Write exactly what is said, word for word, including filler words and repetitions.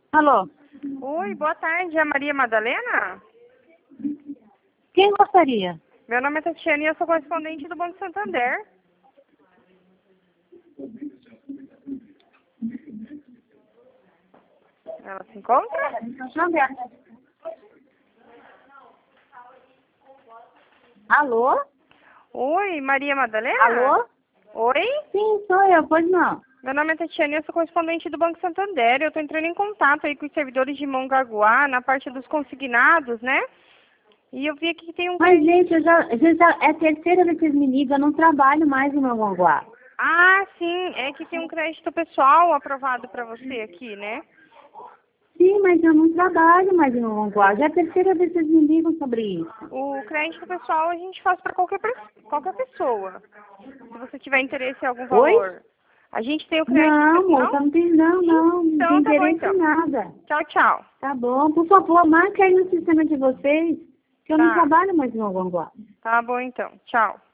Alô? Oi, boa tarde, é a Maria Madalena? Quem gostaria? Meu nome é Tatiana e eu sou correspondente do Banco Santander. Ela se encontra? Alô? Oi, Maria Madalena? Alô? Oi? Sim, sou eu, pois não. Meu nome é Tatiana e eu sou correspondente do Banco Santander. Eu estou entrando em contato aí com os servidores de Mongaguá, na parte dos consignados, né? E eu vi aqui que tem um... Mas, gente, eu já, eu já, é a terceira vez que vocês me ligam, eu não trabalho mais no Mongaguá. Ah, sim, é que tem um crédito pessoal aprovado para você aqui, né? Sim, mas eu não trabalho mais no Mongaguá. Já é a terceira vez que vocês me ligam sobre isso. O crédito pessoal a gente faz para qualquer, pe- qualquer pessoa. Se você tiver interesse em algum Oi? valor. A gente tem o crédito Não, pessoal? moça, não tem, não, não, não tem Então, tá bom interesse então. em nada. Tchau, tchau. Tá bom, por favor, marque aí no sistema de vocês, que eu não Tá. trabalho mais no Mongaguá. Tá bom então. Tchau.